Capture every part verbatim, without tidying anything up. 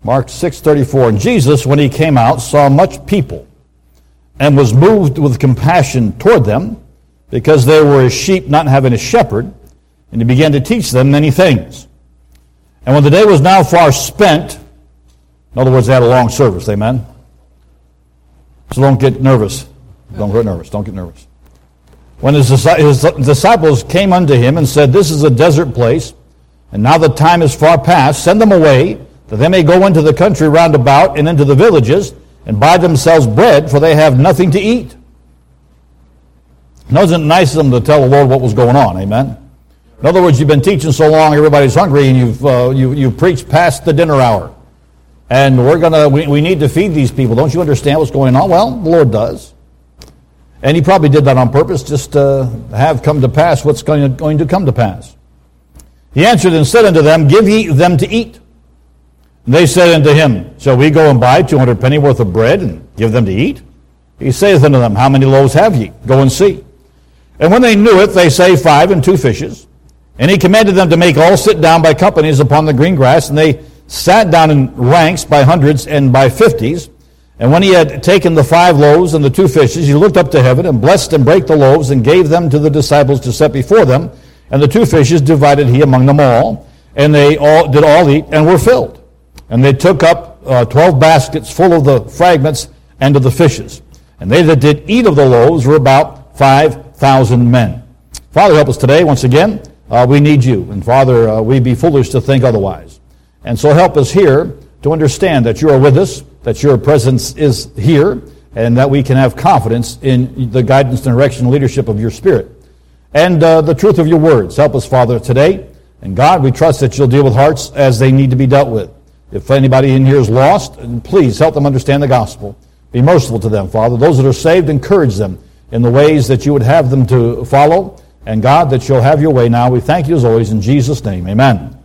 Mark six thirty-four. And Jesus, when he came out, saw much people, and was moved with compassion toward them, because they were as sheep not having a shepherd, and he began to teach them many things. And when the day was now far spent, in other words, they had a long service, amen? So don't get nervous. Don't get nervous. Don't get nervous. When his disciples came unto him and said, This is a desert place, and now the time is far past, send them away, that they may go into the country round about and into the villages, and buy themselves bread, for they have nothing to eat. It wasn't nice of them to tell the Lord what was going on, amen? In other words, you've been teaching so long, everybody's hungry, and you've uh, you you preached past the dinner hour. And we're gonna we, we need to feed these people. Don't you understand what's going on? Well, the Lord does. And he probably did that on purpose, just to have come to pass what's going to, going to come to pass. He answered and said unto them, Give ye them to eat. And they said unto him, Shall we go and buy two hundred penny worth of bread, and give them to eat? He saith unto them, How many loaves have ye? Go and see. And when they knew it, they say, Five and two fishes. And he commanded them to make all sit down by companies upon the green grass, and they sat down in ranks by hundreds and by fifties. And when he had taken the five loaves and the two fishes, he looked up to heaven, and blessed and brake the loaves, and gave them to the disciples to set before them. And the two fishes divided he among them all. And they all did all eat, and were filled. And they took up uh, twelve baskets full of the fragments and of the fishes. And they that did eat of the loaves were about five thousand men. Father, help us today once again. Uh, we need you. And Father, uh, we'd be foolish to think otherwise. And so help us here to understand that you are with us, that your presence is here, and that we can have confidence in the guidance, and direction, and leadership of your Spirit. And uh, the truth of your words. Help us, Father, today. And God, we trust that you'll deal with hearts as they need to be dealt with. If anybody in here is lost, please help them understand the gospel. Be merciful to them, Father. Those that are saved, encourage them in the ways that you would have them to follow. And God, that you'll have your way now. We thank you as always in Jesus' name. Amen.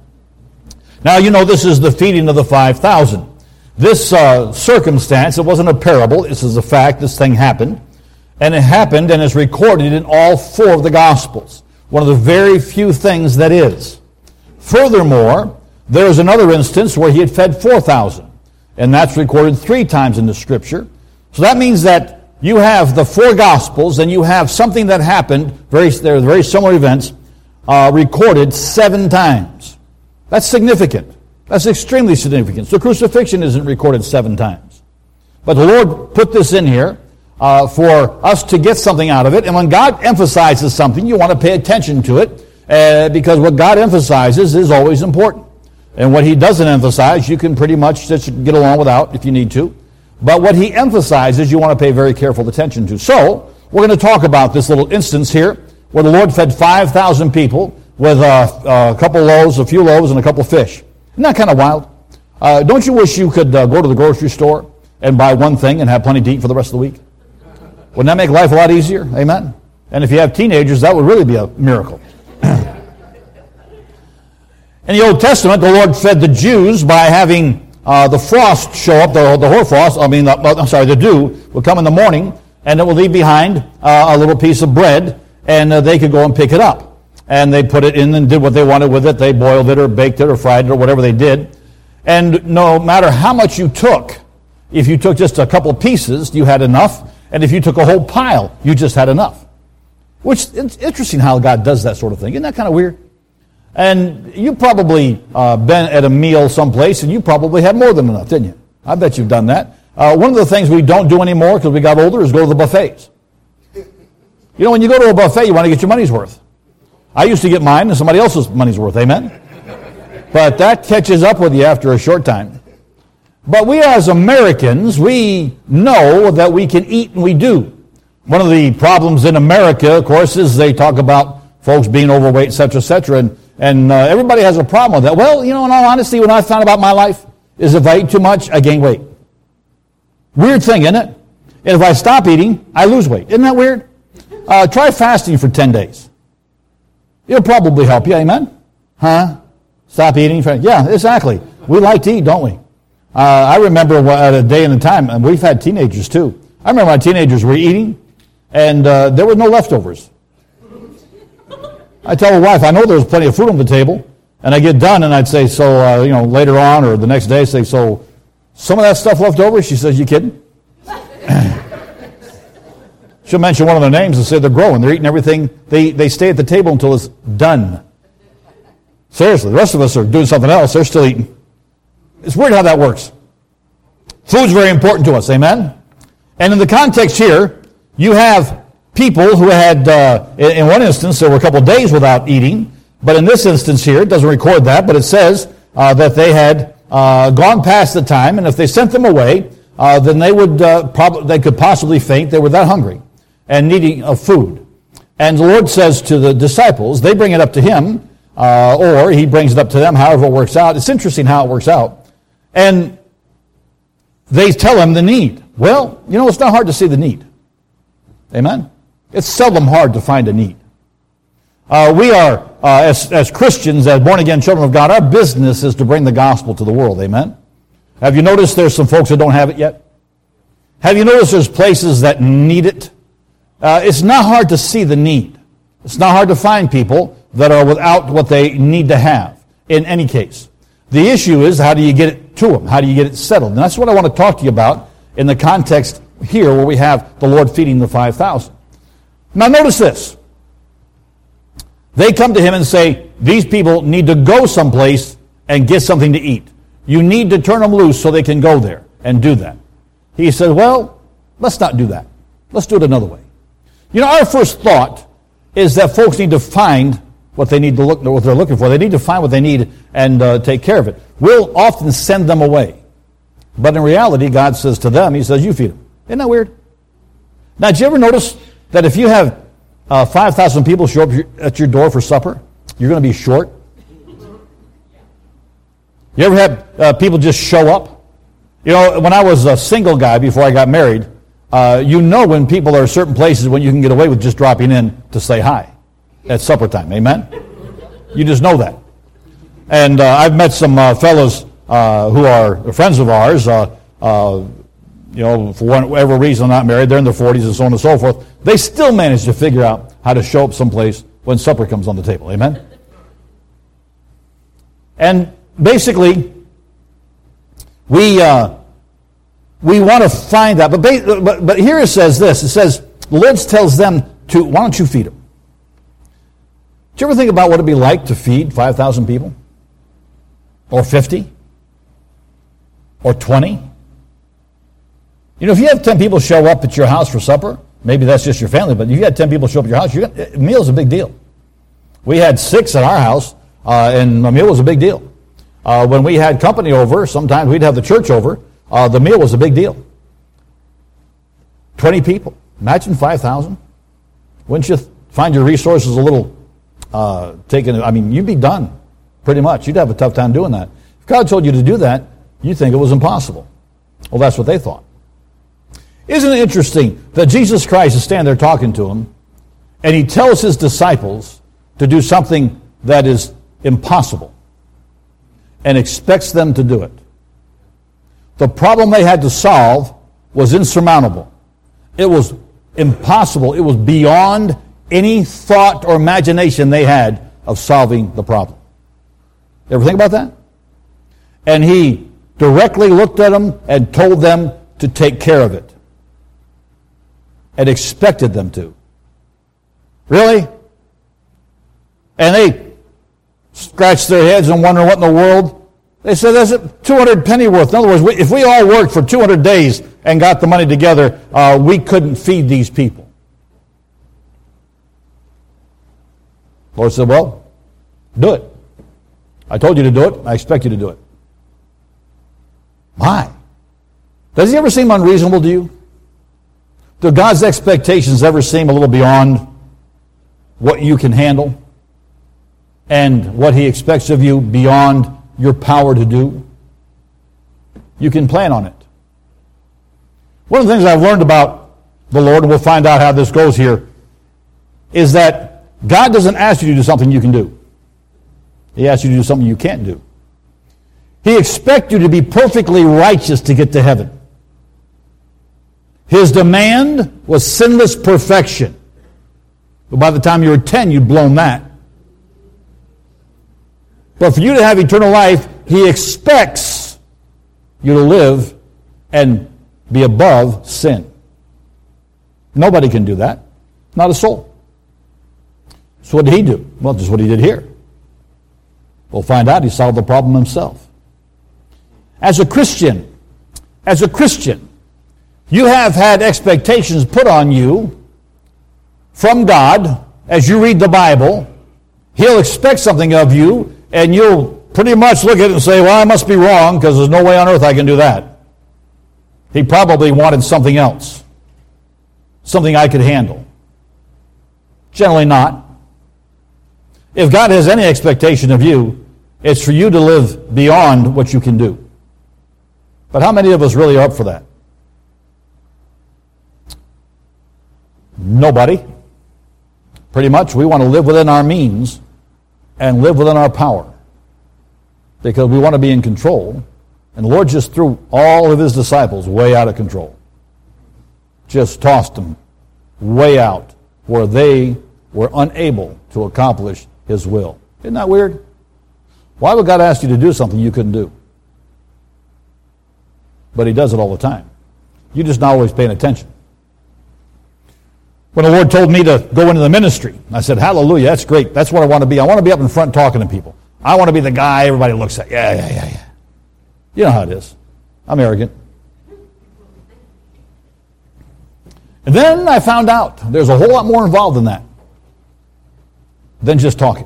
Now, you know, this is the feeding of the five thousand. This uh, circumstance, it wasn't a parable. This is a fact. This thing happened. And it happened and is recorded in all four of the Gospels. One of the very few things that is. Furthermore, there is another instance where he had fed four thousand. And that's recorded three times in the Scripture. So that means that you have the four Gospels, and you have something that happened, very, there are very similar events, uh, recorded seven times. That's significant. That's extremely significant. So crucifixion isn't recorded seven times. But the Lord put this in here uh, for us to get something out of it. And when God emphasizes something, you want to pay attention to it, uh, because what God emphasizes is always important. And what he doesn't emphasize, you can pretty much just get along without if you need to. But what he emphasizes, you want to pay very careful attention to. So, we're going to talk about this little instance here, where the Lord fed five thousand people with uh, a couple loaves, a few loaves, and a couple fish. Isn't that kind of wild? Uh, don't you wish you could uh, go to the grocery store and buy one thing and have plenty to eat for the rest of the week? Wouldn't that make life a lot easier? Amen? And if you have teenagers, that would really be a miracle. In the Old Testament, the Lord fed the Jews by having Uh, the frost show up, the, the hoarfrost, I mean, the, I'm sorry, the dew will come in the morning, and it will leave behind uh, a little piece of bread, and uh, they could go and pick it up. And they put it in and did what they wanted with it. They boiled it or baked it or fried it or whatever they did. And no matter how much you took, if you took just a couple pieces, you had enough. And if you took a whole pile, you just had enough. Which, it's interesting how God does that sort of thing. Isn't that kind of weird? And you've probably uh, been at a meal someplace, and you probably had more than enough, didn't you? I bet you've done that. Uh, one of the things we don't do anymore because we got older is go to the buffets. You know, when you go to a buffet, you want to get your money's worth. I used to get mine and somebody else's money's worth, amen? But that catches up with you after a short time. But we as Americans, we know that we can eat, and we do. One of the problems in America, of course, is they talk about folks being overweight, et cetera, et cetera, and And uh, everybody has a problem with that. Well, you know, in all honesty, what I found about my life is if I eat too much, I gain weight. Weird thing, isn't it? And if I stop eating, I lose weight. Isn't that weird? Uh, try fasting for ten days. It'll probably help you, amen? Huh? Stop eating? For, yeah, exactly. We like to eat, don't we? Uh, I remember at a day and a time, and we've had teenagers too. I remember my teenagers were eating, and uh, there were no leftovers. I tell my wife, I know there's plenty of food on the table, and I get done, and I'd say, so, uh, you know, later on or the next day, say, so some of that stuff left over? She says, you kidding? She'll mention one of their names and say they're growing. They're eating everything. They, they stay at the table until it's done. Seriously, the rest of us are doing something else. They're still eating. It's weird how that works. Food's very important to us, amen? And in the context here, you have people who had, uh, in, in one instance, there were a couple of days without eating. But in this instance here, it doesn't record that, but it says uh, that they had uh, gone past the time, and if they sent them away, uh, then they would uh, prob- they could possibly faint. They were that hungry and needing of food. And the Lord says to the disciples, they bring it up to him, uh, or he brings it up to them, however it works out. It's interesting how it works out. And they tell him the need. Well, you know, it's not hard to see the need. Amen? It's seldom hard to find a need. Uh, we are, uh, as, as Christians, as born-again children of God, our business is to bring the gospel to the world. Amen? Have you noticed there's some folks that don't have it yet? Have you noticed there's places that need it? Uh, it's not hard to see the need. It's not hard to find people that are without what they need to have, in any case. The issue is, how do you get it to them? How do you get it settled? And that's what I want to talk to you about in the context here where we have the Lord feeding the five thousand. Now notice this. They come to him and say, these people need to go someplace and get something to eat. You need to turn them loose so they can go there and do that. He said, well, let's not do that. Let's do it another way. You know, our first thought is that folks need to find what they need to look, what they're looking for. They need to find what they need and uh, take care of it. We'll often send them away. But in reality, God says to them, he says, you feed them. Isn't that weird? Now, did you ever notice that if you have uh, five thousand people show up at your door for supper, you're going to be short? You ever had uh, people just show up? You know, when I was a single guy before I got married, uh, you know when people are certain places when you can get away with just dropping in to say hi at supper time. Amen? You just know that. And uh, I've met some uh, fellows uh, who are friends of ours, uh, uh, you know, for whatever reason not married, they're in their forties and so on and so forth. They still manage to figure out how to show up someplace when supper comes on the table. Amen? And basically, we uh, we want to find that. But, ba- but but here it says this. It says, the Lord tells them to, why don't you feed them? Did you ever think about what it would be like to feed five thousand people? Or fifty? Or twenty? You know, if you have ten people show up at your house for supper, maybe that's just your family, but if you had ten people show up at your house, you got, a meal's a big deal. We had six at our house, uh, and a meal was a big deal. Uh, when we had company over, sometimes we'd have the church over, uh, the meal was a big deal. twenty people. Imagine five thousand. Wouldn't you find your resources a little uh, taken? I mean, you'd be done, pretty much. You'd have a tough time doing that. If God told you to do that, you'd think it was impossible. Well, that's what they thought. Isn't it interesting that Jesus Christ is standing there talking to them, and he tells his disciples to do something that is impossible and expects them to do it? The problem they had to solve was insurmountable. It was impossible. It was beyond any thought or imagination they had of solving the problem. You ever think about that? And he directly looked at them and told them to take care of it. And expected them to. Really? And they scratched their heads and wonder what in the world. They said, that's two hundred pennyworth. In other words, we, if we all worked for two hundred days and got the money together, uh, we couldn't feed these people. The Lord said, well, do it. I told you to do it. I expect you to do it. Why? Does he ever seem unreasonable to you? Do God's expectations ever seem a little beyond what you can handle? And what he expects of you beyond your power to do? You can plan on it. One of the things I've learned about the Lord, and we'll find out how this goes here, is that God doesn't ask you to do something you can do. He asks you to do something you can't do. He expects you to be perfectly righteous to get to heaven. His demand was sinless perfection. But by the time you were ten, you'd blown that. But for you to have eternal life, he expects you to live and be above sin. Nobody can do that. Not a soul. So what did he do? Well, just what he did here. We'll find out he solved the problem himself. As a Christian, as a Christian, you have had expectations put on you from God. As you read the Bible, He'll expect something of you, and you'll pretty much look at it and say, well, I must be wrong because there's no way on earth I can do that. He probably wanted something else, something I could handle. Generally not. If God has any expectation of you, it's for you to live beyond what you can do. But how many of us really are up for that? Nobody. Pretty much, we want to live within our means and live within our power because we want to be in control. And the Lord just threw all of His disciples way out of control. Just tossed them way out where they were unable to accomplish His will. Isn't that weird? Why would God ask you to do something you couldn't do? But He does it all the time. You're just not always paying attention. When the Lord told me to go into the ministry, I said, hallelujah, that's great. That's what I want to be. I want to be up in front talking to people. I want to be the guy everybody looks at. Yeah, yeah, yeah, yeah. You know how it is. I'm arrogant. And then I found out there's a whole lot more involved in that than just talking.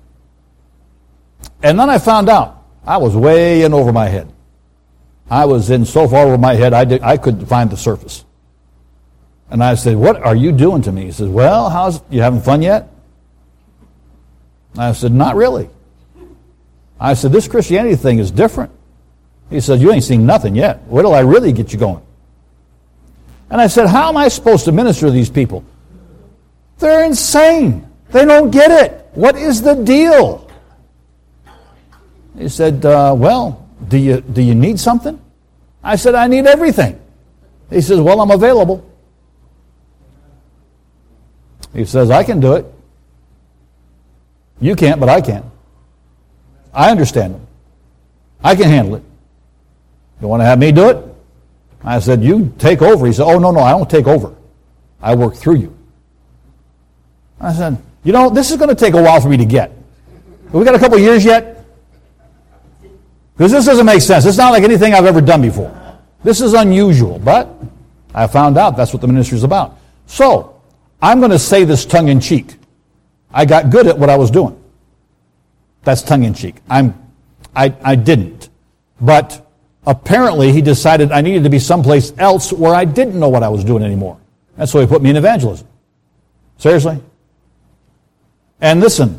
And then I found out I was way in over my head. I was in so far over my head, I, did, I couldn't find the surface. And I said, what are you doing to me? He says, well, how's you having fun yet? I said, not really. I said, this Christianity thing is different. He said, you ain't seen nothing yet. Where till I really get you going? And I said, how am I supposed to minister to these people? They're insane. They don't get it. What is the deal? He said, uh, well, do you, do you need something? I said, I need everything. He says, well, I'm available. He says, I can do it. You can't, but I can. I understand them. I can handle it. You want to have me do it? I said, you take over. He said, oh, no, no, I don't take over. I work through you. I said, you know, this is going to take a while for me to get. Have we got a couple of years yet? Because this doesn't make sense. It's not like anything I've ever done before. This is unusual, but I found out that's what the ministry is about. So, I'm going to say this tongue-in-cheek. I got good at what I was doing. That's tongue-in-cheek. I'm, I, I didn't. But apparently he decided I needed to be someplace else where I didn't know what I was doing anymore. And so he put me in evangelism. Seriously? And listen,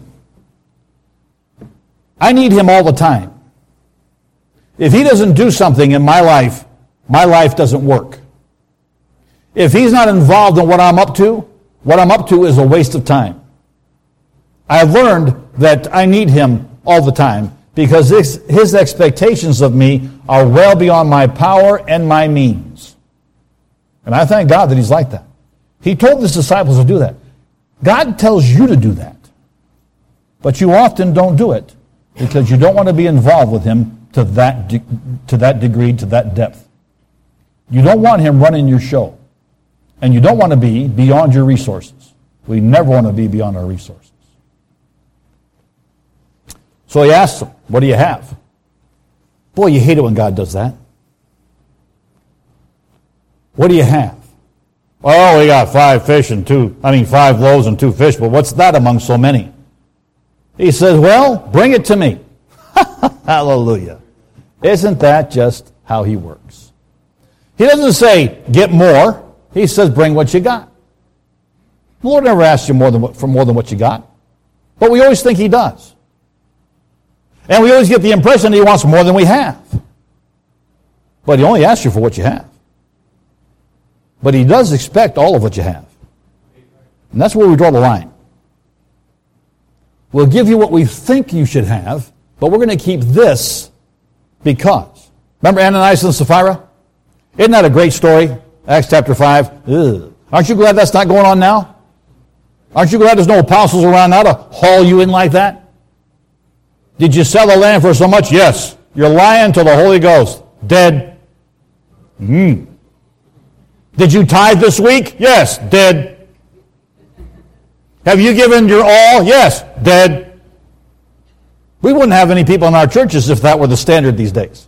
I need him all the time. If he doesn't do something in my life, my life doesn't work. If he's not involved in what I'm up to, what I'm up to is a waste of time. I've learned that I need him all the time because his, his expectations of me are well beyond my power and my means. And I thank God that he's like that. He told his disciples to do that. God tells you to do that. But you often don't do it because you don't want to be involved with him to that, de- to that degree, to that depth. You don't want him running your show. And you don't want to be beyond your resources. We never want to be beyond our resources. So he asked them, what do you have? Boy, you hate it when God does that. What do you have? Oh, we got five fish and two, I mean five loaves and two fish, but what's that among so many? He says, well, bring it to me. Hallelujah. Isn't that just how he works? He doesn't say, get more. He says, bring what you got. The Lord never asks you more than what, for more than what you got. But we always think he does. And we always get the impression that he wants more than we have. But he only asks you for what you have. But he does expect all of what you have. And that's where we draw the line. We'll give you what we think you should have, but we're going to keep this because. Remember Ananias and Sapphira? Isn't that a great story? Acts chapter five. Ugh. Aren't you glad that's not going on now? Aren't you glad there's no apostles around now to haul you in like that? Did you sell the land for so much? Yes. You're lying to the Holy Ghost. Dead. Hmm. Did you tithe this week? Yes. Dead. Have you given your all? Yes. Dead. We wouldn't have any people in our churches if that were the standard these days.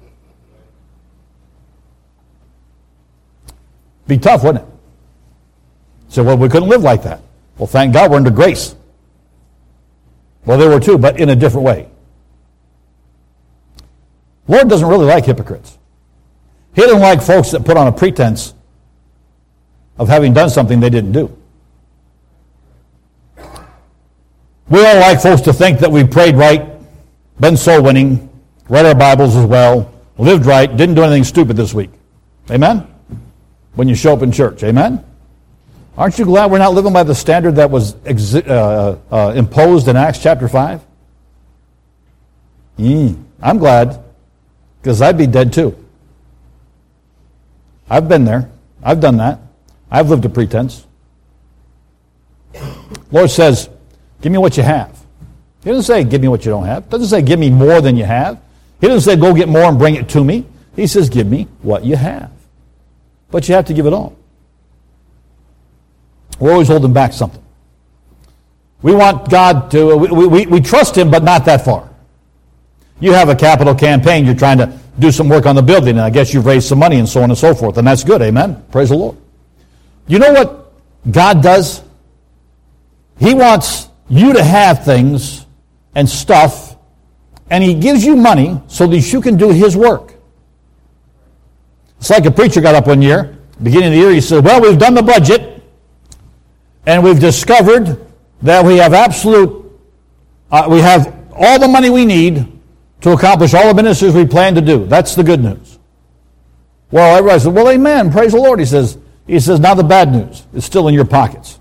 Be tough, wouldn't it? So, well, we couldn't live like that. Well, thank God we're under grace. Well, they were too, but in a different way. Lord doesn't really like hypocrites. He doesn't like folks that put on a pretense of having done something they didn't do. We don't like folks to think that we prayed right, been soul winning, read our Bibles as well, lived right, didn't do anything stupid this week. Amen? When you show up in church. Amen? Aren't you glad we're not living by the standard that was exi- uh, uh, imposed in Acts chapter five? Mm, I'm glad, because I'd be dead too. I've been there. I've done that. I've lived a pretense. Lord says, give me what you have. He doesn't say, give me what you don't have. He doesn't say, give me more than you have. He doesn't say, go get more and bring it to me. He says, give me what you have. But you have to give it all. We're always holding back something. We want God to, we, we, we trust Him, but not that far. You have a capital campaign, you're trying to do some work on the building, and I guess you've raised some money and so on and so forth, and that's good, amen? Praise the Lord. You know what God does? He wants you to have things and stuff, and He gives you money so that you can do His work. It's like a preacher got up one year, beginning of the year, he said, well, we've done the budget, and we've discovered that we have absolute, uh, we have all the money we need to accomplish all the ministries we plan to do. That's the good news. Well, everybody said, well, amen, praise the Lord. He says, he says, now the bad news is still in your pockets.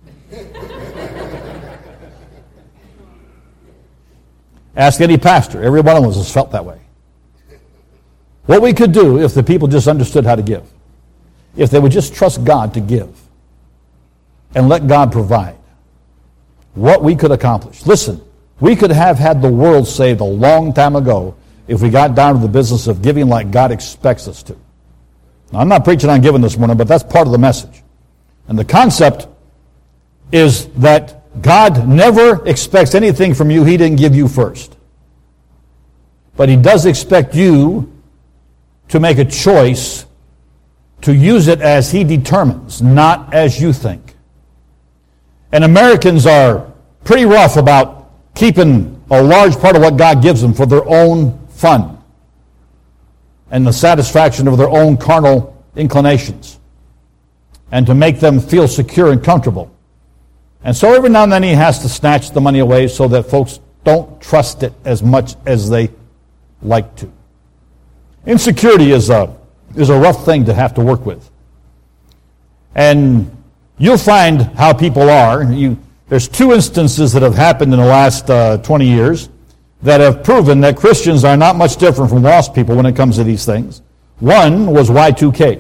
Ask any pastor. Every one of us has felt that way. What we could do if the people just understood how to give, if they would just trust God to give and let God provide, what we could accomplish. Listen, we could have had the world saved a long time ago if we got down to the business of giving like God expects us to. Now, I'm not preaching on giving this morning, but that's part of the message. And the concept is that God never expects anything from you He didn't give you first. But He does expect you to make a choice to use it as He determines, not as you think. And Americans are pretty rough about keeping a large part of what God gives them for their own fun and the satisfaction of their own carnal inclinations and to make them feel secure and comfortable. And so every now and then He has to snatch the money away so that folks don't trust it as much as they like to. Insecurity is a, is a rough thing to have to work with. And you'll find how people are. You, there's two instances that have happened in the last uh, twenty years that have proven that Christians are not much different from lost people when it comes to these things. One was Y two K.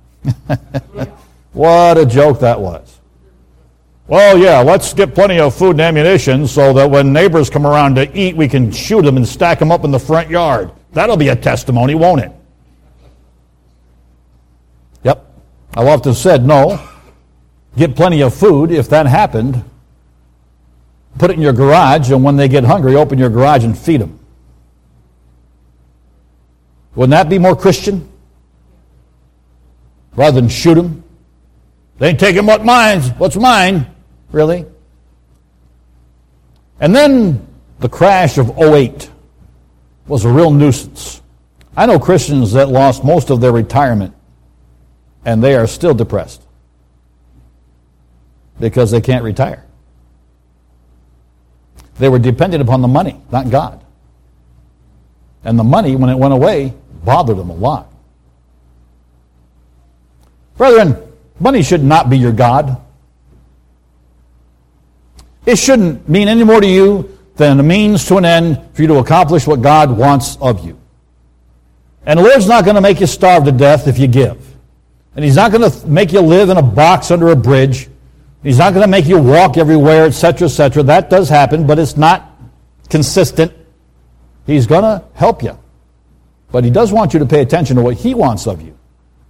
What a joke that was. Well, yeah, let's get plenty of food and ammunition so that when neighbors come around to eat, we can shoot them and stack them up in the front yard. That'll be a testimony, won't it? Yep. I've often said, no, get plenty of food. If that happened, put it in your garage, and when they get hungry, open your garage and feed them. Wouldn't that be more Christian? Rather than shoot them? They ain't taking what mine's. What's mine? Really? And then the crash of oh eight was a real nuisance. I know Christians that lost most of their retirement, and they are still depressed because they can't retire. They were dependent upon the money, not God. And the money, when it went away, bothered them a lot. Brethren, money should not be your God. It shouldn't mean any more to you than a means to an end for you to accomplish what God wants of you. And the Lord's not going to make you starve to death if you give. And He's not going to make you live in a box under a bridge. He's not going to make you walk everywhere, et cetera, et cetera. That does happen, but it's not consistent. He's going to help you. But he does want you to pay attention to what he wants of you.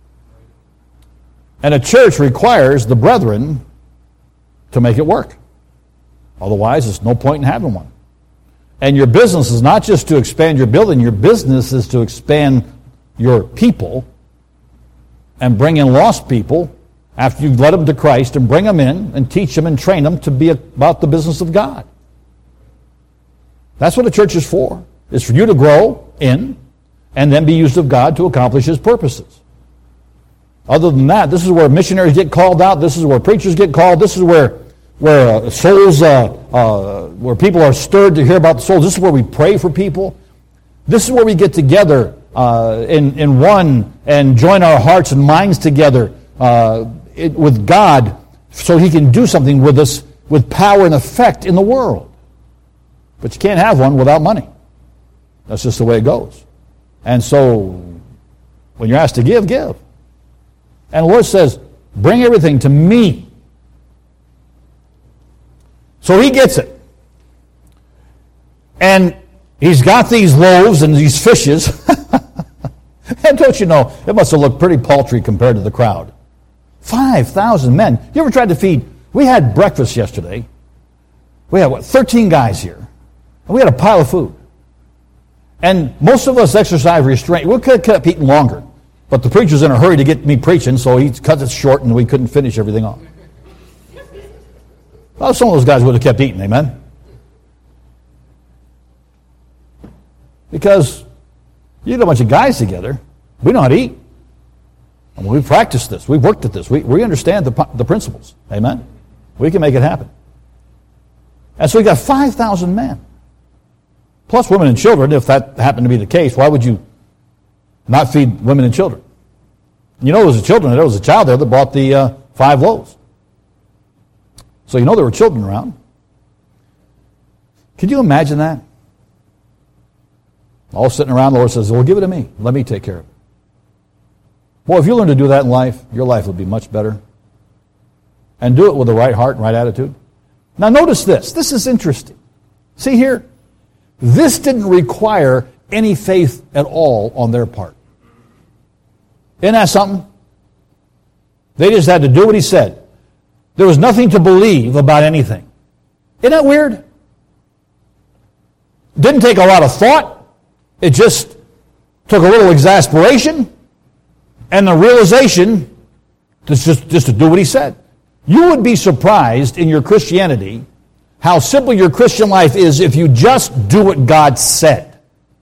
And a church requires the brethren to make it work. Otherwise, there's no point in having one. And your business is not just to expand your building. Your business is to expand your people and bring in lost people after you've led them to Christ and bring them in and teach them and train them to be about the business of God. That's what a church is for. It's for you to grow in and then be used of God to accomplish His purposes. Other than that, this is where missionaries get called out. This is where preachers get called. This is where where uh, souls, uh, uh, where people are stirred to hear about the souls. This is where we pray for people. This is where we get together uh, in, in one and join our hearts and minds together uh, it, with God so He can do something with us with power and effect in the world. But you can't have one without money. That's just the way it goes. And so when you're asked to give, give. And the Lord says, bring everything to me. So He gets it. And He's got these loaves and these fishes. And don't you know, it must have looked pretty paltry compared to the crowd. five thousand men. You ever tried to feed? We had breakfast yesterday. We had, what, thirteen guys here. And we had a pile of food. And most of us exercise restraint. We could have kept eating longer. But the preacher's in a hurry to get me preaching, so he cut it short and we couldn't finish everything off. Well, some of those guys would have kept eating, amen? Because you get a bunch of guys together, we know how to eat. I mean, we've practiced this. We've worked at this. We, we understand the, the principles, amen? We can make it happen. And so we got five thousand men. Plus women and children, if that happened to be the case. Why would you not feed women and children? You know there was a children, there was a child there that brought the uh, five loaves. So you know there were children around. Could you imagine that? All sitting around, the Lord says, well, give it to me. Let me take care of it. Boy, if you learn to do that in life, your life will be much better. And do it with the right heart and right attitude. Now notice this. This is interesting. See here? This didn't require any faith at all on their part. Isn't that something? They just had to do what He said. There was nothing to believe about anything. Isn't that weird? Didn't take a lot of thought. It just took a little exasperation and the realization to just, just to do what He said. You would be surprised in your Christianity how simple your Christian life is if you just do what God said.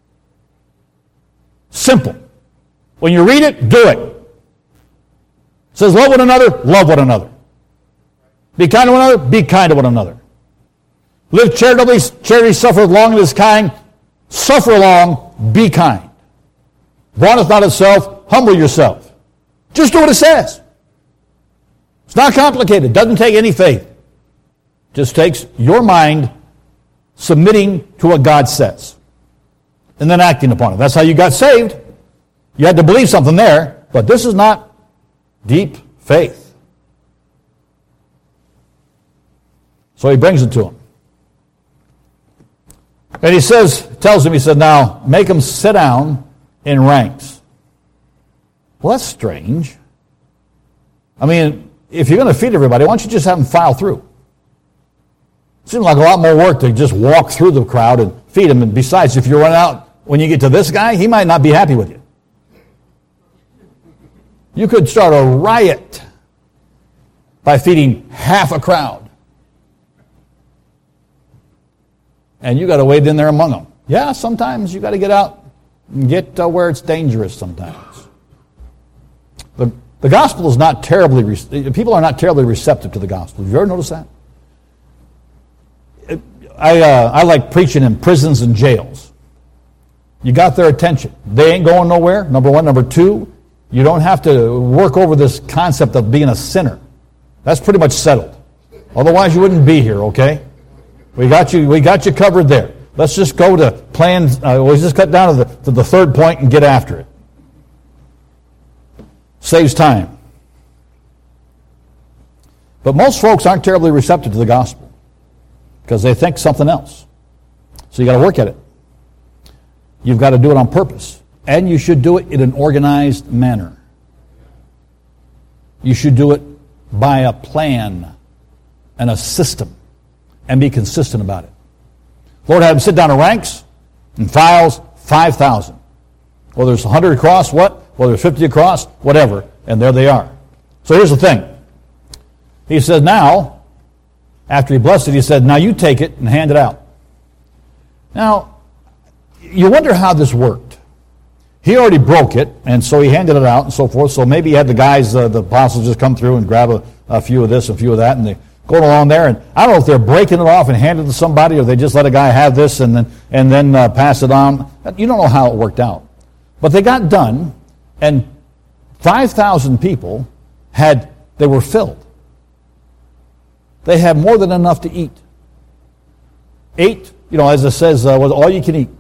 Simple. When you read it, do it. It says love one another, love one another. Be kind to one another, be kind to one another. Live charitably, charity suffereth long and is kind. Suffer long, be kind. Vaunteth not itself, humble yourself. Just do what it says. It's not complicated. It doesn't take any faith. It just takes your mind submitting to what God says and then acting upon it. That's how you got saved. You had to believe something there, but this is not deep faith. So He brings it to him. And He says, tells him, He said, now make them sit down in ranks. Well, that's strange. I mean, if you're going to feed everybody, why don't you just have them file through? It seems like a lot more work to just walk through the crowd and feed them. And besides, if you run out, when you get to this guy, he might not be happy with you. You could start a riot by feeding half a crowd. And you got to wade in there among them. Yeah, sometimes you got to get out and get uh, where it's dangerous sometimes. The, the gospel is not terribly, re- people are not terribly receptive to the gospel. Have you ever noticed that? It, I, uh, I like preaching in prisons and jails. You got their attention. They ain't going nowhere, number one. Number two, you don't have to work over this concept of being a sinner. That's pretty much settled. Otherwise, you wouldn't be here, okay? We got you. We got you covered there. Let's just go to plans. Uh, we'll just cut down to the to the third point and get after it. Saves time. But most folks aren't terribly receptive to the gospel because they think something else. So you got to work at it. You've got to do it on purpose. And you should do it in an organized manner. You should do it by a plan and a system and be consistent about it. Lord had them sit down in ranks and files, five thousand. Whether it's one hundred across, what? Whether it's fifty across, whatever. And there they are. So here's the thing. He says, now, after he blessed it, he said, now you take it and hand it out. Now, you wonder how this worked. He already broke it, and so he handed it out and so forth. So maybe he had the guys, uh, the apostles, just come through and grab a, a few of this, a few of that, and they going along there. And I don't know if they're breaking it off and handing it to somebody, or they just let a guy have this and then and then uh, pass it on. You don't know how it worked out. But they got done, and five thousand people had, they were filled. They had more than enough to eat. Eight, you know, as it says, uh, was all you can eat.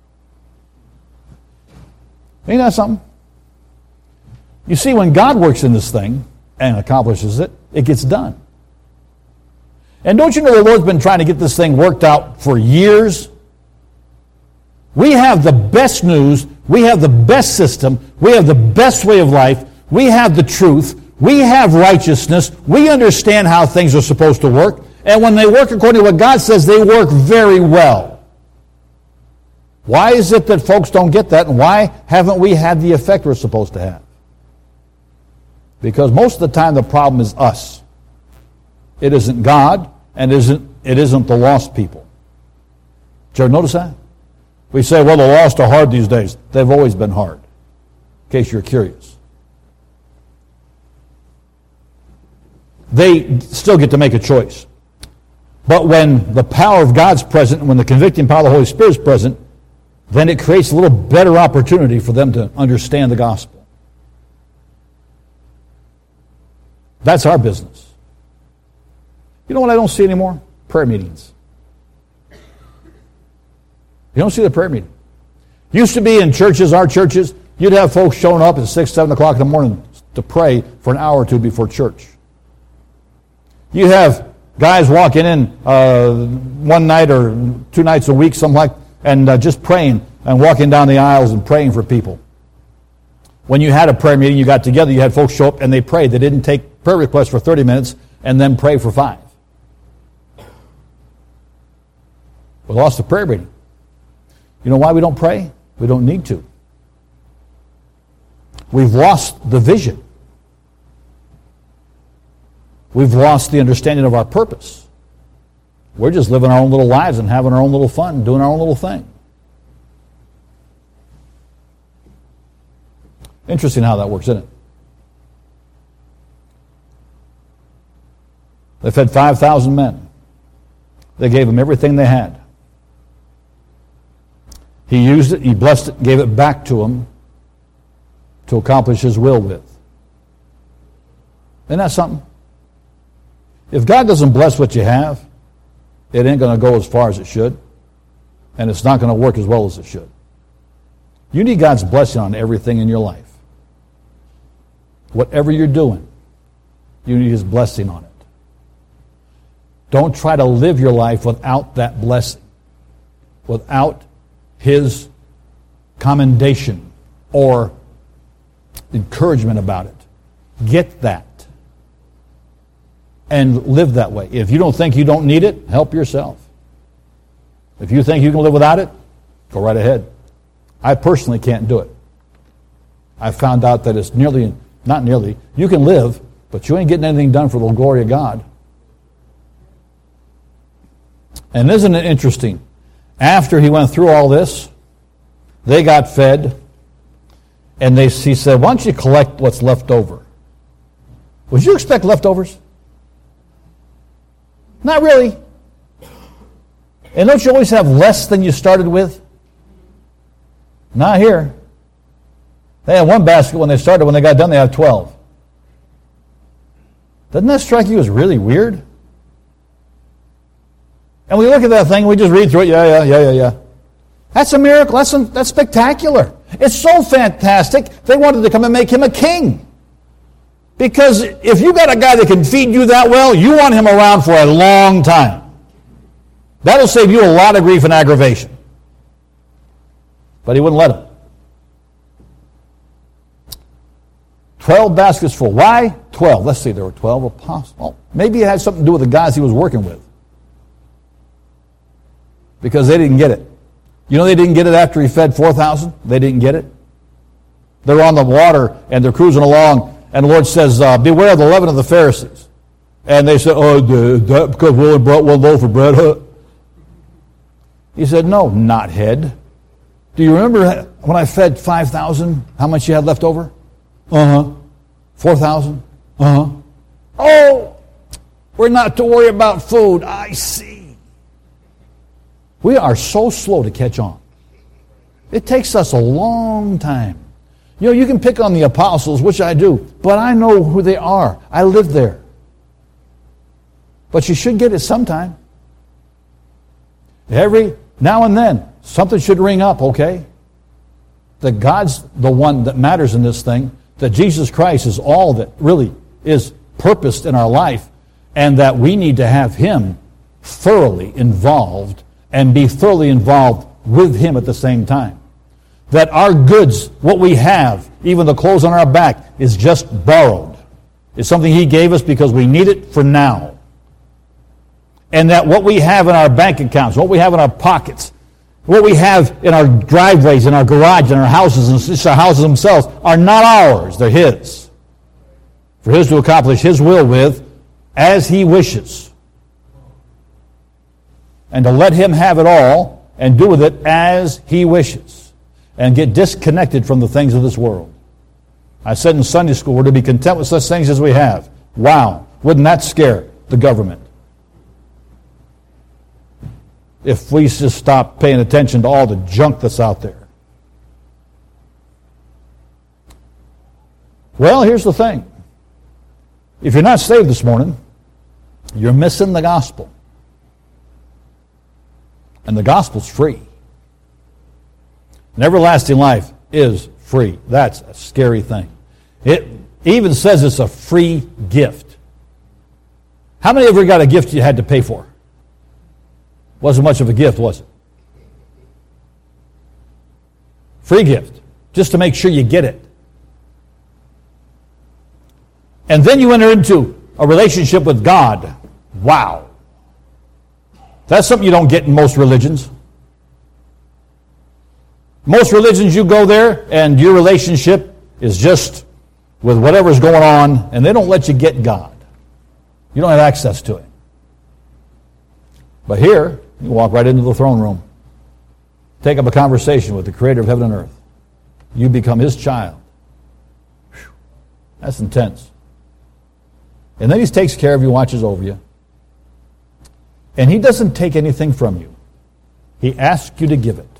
Ain't that something? You see, when God works in this thing and accomplishes it, it gets done. And don't you know the Lord's been trying to get this thing worked out for years? We have the best news. We have the best system. We have the best way of life. We have the truth. We have righteousness. We understand how things are supposed to work. And when they work according to what God says, they work very well. Why is it that folks don't get that, and why haven't we had the effect we're supposed to have? Because most of the time the problem is us. It isn't God, and it isn't, it isn't the lost people. Did you ever notice that? We say, well, the lost are hard these days. They've always been hard, in case you're curious. They still get to make a choice. But when the power of God's present, and when the convicting power of the Holy Spirit is present, then it creates a little better opportunity for them to understand the gospel. That's our business. You know what I don't see anymore? Prayer meetings. You don't see the prayer meeting. Used to be in churches, our churches, you'd have folks showing up at six, seven o'clock in the morning to pray for an hour or two before church. You have guys walking in uh, one night or two nights a week, something like, and uh, just praying and walking down the aisles and praying for people. When you had a prayer meeting, you got together, you had folks show up and they prayed. They didn't take prayer requests for thirty minutes and then pray for five. We lost the prayer meeting. You know why we don't pray? We don't need to. We've lost the vision. We've lost the understanding of our purpose. We're just living our own little lives and having our own little fun, doing our own little thing. Interesting how that works, isn't it? They fed five thousand men. They gave them everything they had. He used it, he blessed it, gave it back to them to accomplish his will with. Isn't that something? If God doesn't bless what you have, it ain't going to go as far as it should, and it's not going to work as well as it should. You need God's blessing on everything in your life. Whatever you're doing, you need his blessing on it. Don't try to live your life without that blessing, without his commendation or encouragement about it. Get that and live that way. If you don't think you don't need it, help yourself. If you think you can live without it, go right ahead. I personally can't do it. I found out that it's nearly, not nearly, you can live, but you ain't getting anything done for the glory of God. And isn't it interesting? After he went through all this, they got fed, and they, he said, why don't you collect what's left over? Would you expect leftovers? Not really. And don't you always have less than you started with? Not here. They had one basket when they started. When they got done, they had twelve. Doesn't that strike you as really weird? And we look at that thing, we just read through it, yeah, yeah, yeah, yeah, yeah. That's a miracle. That's, that's spectacular. It's so fantastic, they wanted to come and make him a king. Because if you got a guy that can feed you that well, you want him around for a long time. That'll save you a lot of grief and aggravation. But he wouldn't let him. Twelve baskets full. Why? Twelve. Let's see, there were twelve apostles. Well, maybe it had something to do with the guys he was working with. Because they didn't get it. You know they didn't get it after he fed four thousand? They didn't get it. They're on the water and they're cruising along, and the Lord says, uh, beware of the leaven of the Pharisees. And they said, oh, that because we only brought one loaf of bread, huh? He said, no, knothead. Do you remember when I fed five thousand, how much you had left over? Uh-huh. four thousand? Uh-huh. Oh, we're not to worry about food. I see. We are so slow to catch on. It takes us a long time. You know, you can pick on the apostles, which I do, but I know who they are. I lived there. But you should get it sometime. Every now and then, something should ring up, okay? That God's the one that matters in this thing, that Jesus Christ is all that really is purposed in our life, and that we need to have Him thoroughly involved and be thoroughly involved with Him at the same time. That our goods, what we have, even the clothes on our back, is just borrowed. It's something He gave us because we need it for now. And that what we have in our bank accounts, what we have in our pockets, what we have in our driveways, in our garage, in our houses, and just our houses themselves, are not ours. They're His. For His to accomplish His will with, as He wishes. And to let Him have it all, and do with it as He wishes. And get disconnected from the things of this world. I said in Sunday school, we're to be content with such things as we have. Wow. Wouldn't that scare the government? If we just stop paying attention to all the junk that's out there. Well, here's the thing. If you're not saved this morning, you're missing the gospel. And the gospel's free. And everlasting life is free. That's a scary thing. It even says it's a free gift. How many of you got a gift you had to pay for? Wasn't much of a gift, was it? Free gift. Just to make sure you get it. And then you enter into a relationship with God. Wow. That's something you don't get in most religions. Most religions, you go there and your relationship is just with whatever's going on, and they don't let you get God. You don't have access to Him. But here, you walk right into the throne room. Take up a conversation with the Creator of heaven and earth. You become His child. Whew. That's intense. And then He takes care of you, watches over you. And He doesn't take anything from you. He asks you to give it.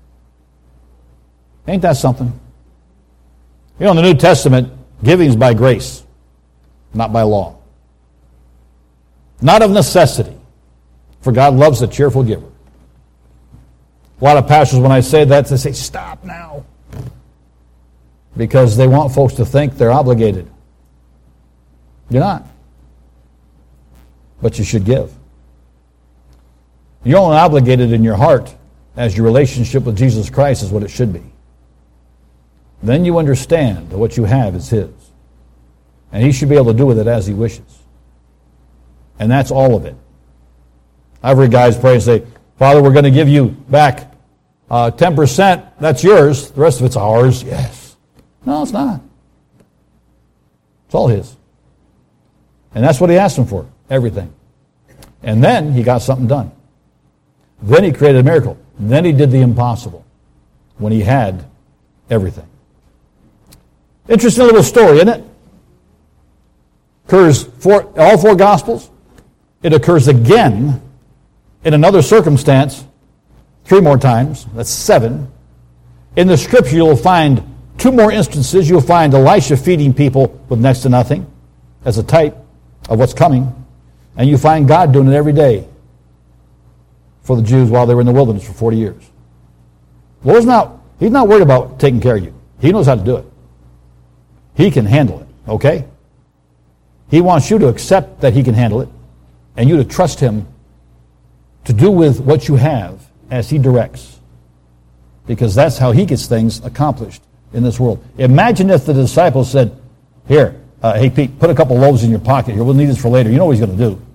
Ain't that something? You know, in the New Testament, giving is by grace, not by law. Not of necessity, for God loves a cheerful giver. A lot of pastors, when I say that, they say, stop now. Because they want folks to think they're obligated. You're not. But you should give. You're only obligated in your heart as your relationship with Jesus Christ is what it should be. Then you understand that what you have is His. And He should be able to do with it as He wishes. And that's all of it. I've heard guys pray and say, Father, we're going to give you back uh, ten percent. That's yours. The rest of it's ours. Yes. No, it's not. It's all His. And that's what He asked Him for. Everything. And then He got something done. Then He created a miracle. Then He did the impossible. When He had everything. Interesting little story, isn't it? Occurs for all four Gospels. It occurs again in another circumstance three more times. That's seven. In the Scripture, you'll find two more instances. You'll find Elisha feeding people with next to nothing as a type of what's coming. And you find God doing it every day for the Jews while they were in the wilderness for forty years. The Lord's not, He's not worried about taking care of you. He knows how to do it. He can handle it, okay? He wants you to accept that He can handle it and you to trust Him to do with what you have as He directs. Because that's how He gets things accomplished in this world. Imagine if the disciples said, Here, uh, hey Pete, put a couple loaves in your pocket here. We'll need this for later. You know what he's going to do.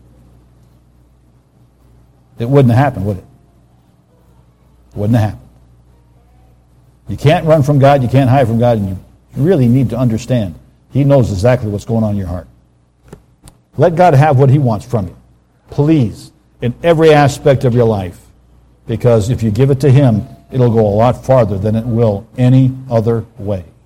It wouldn't have happened, would it? It wouldn't have happened. You can't run from God. You can't hide from God. And you really need to understand. He knows exactly what's going on in your heart. Let God have what he wants from you. Please, in every aspect of your life. Because if you give it to him, it'll go a lot farther than it will any other way.